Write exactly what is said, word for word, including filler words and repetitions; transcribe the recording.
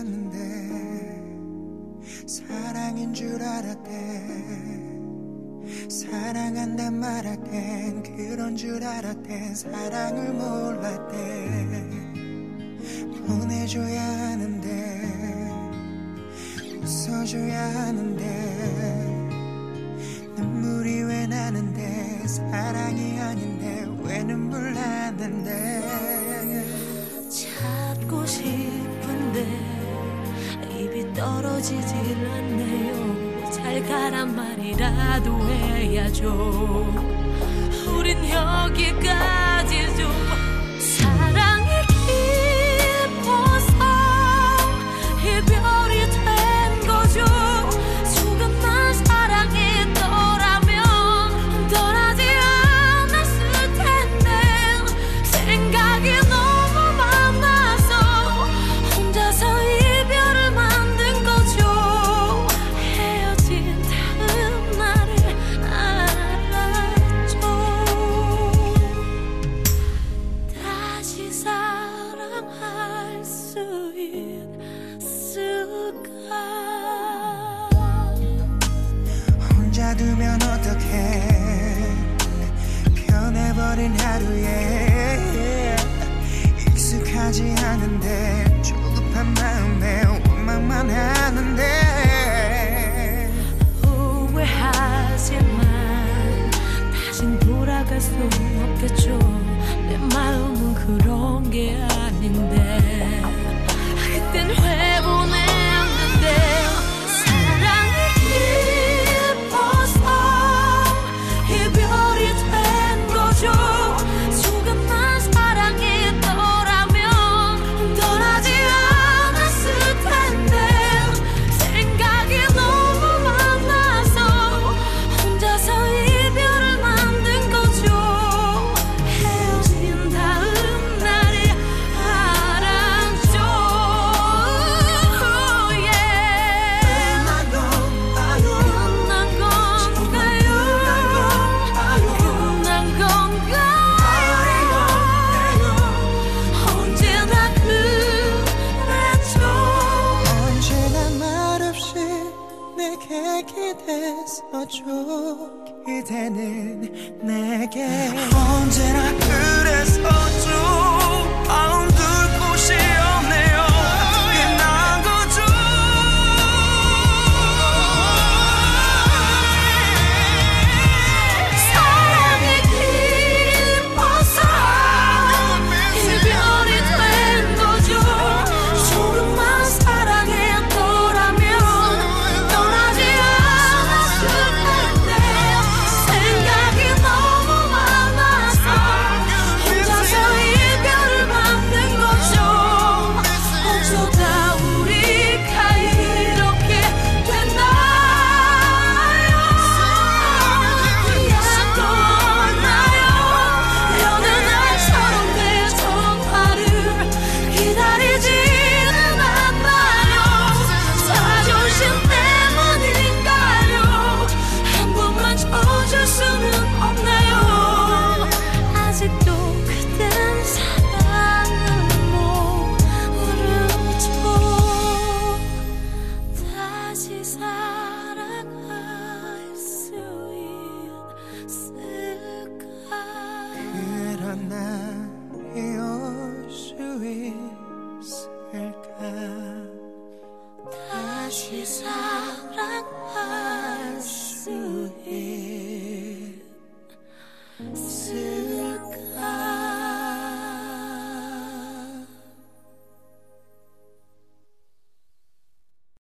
않는데 사랑인 줄 알았대. 사랑한단 말할 땐 그런 줄 알았대. 사랑을 몰랐대. 보내줘야 하는데 웃어줘야 하는데 눈물이 왜 나는데 사랑이 아닌데 왜 눈물 나는데. 찾고 싶은데 입이 떨어지질 않네요. 잘 가란 말이라도 해야죠. 우린 여기까지 좀 사랑이 깊어서 이별이 된 거죠. 조금만 사랑했더라면 떠나지 않았을 텐데 생각이 너무 많아서 혼자서 이별을 만든 거죠. 헤어진 다음 날에 알았죠. 다시 사랑할 수 있을까. 혼자 두면 어떡해. 변해버린 하루에 익숙하지 않은데 조급한 마음에 원망만 하는데. 후회하지만 다신 돌아갈 수 없겠죠. 내 마음은 그런 게 아닌데 그땐 회본했는데. 사랑이 깊어서 이별이 된 거죠. 조금만 사랑했더라면 떠나지 않았을 텐데 생각이 너무 많아서 혼자서 이별을 만든 거죠. 헤어진 다음 날에 알았죠. Yeah. 끝난 건가요? 끝난 건가요? 언제나 그랬죠. 언제나 말없이 내게 기댔었죠. 그대는 내게 언제나 그랬었죠. 마음 둘 곳이